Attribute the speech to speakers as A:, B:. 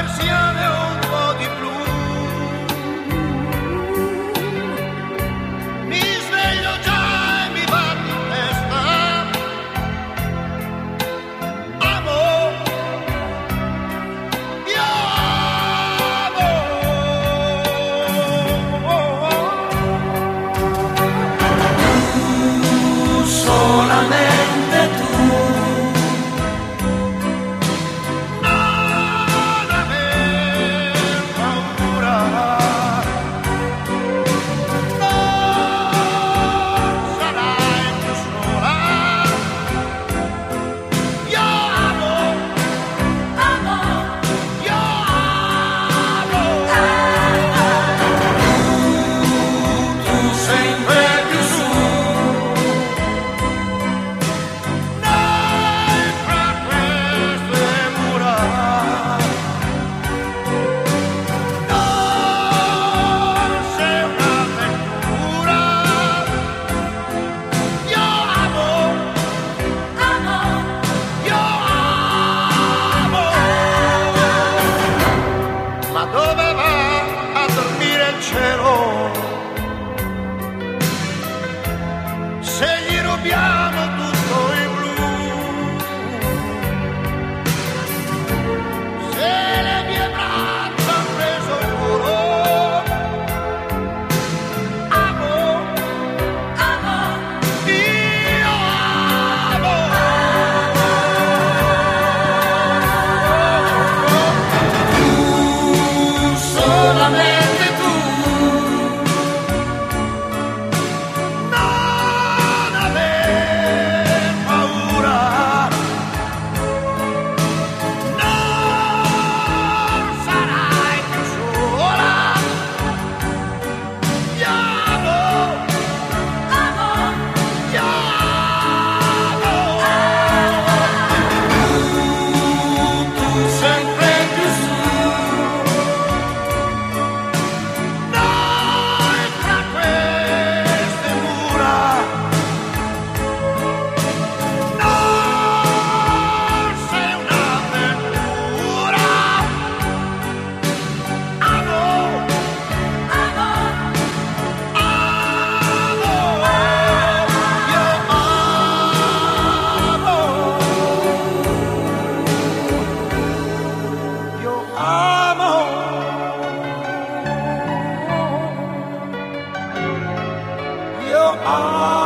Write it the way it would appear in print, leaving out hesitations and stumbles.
A: persiane un po' di blu. Mi sveglio già e mi batte in testa. Amo, io amo. Tu, solamente tu. Dove va a dormire il cielo? Se gli rubiamo tutto il blu, se le mie braccia han preso il volo, amo, amo, io amo. Solamente tu, non aver paura, non sarai più sola. Io amo, amo, io amo. Tu sempre più su. Io amo.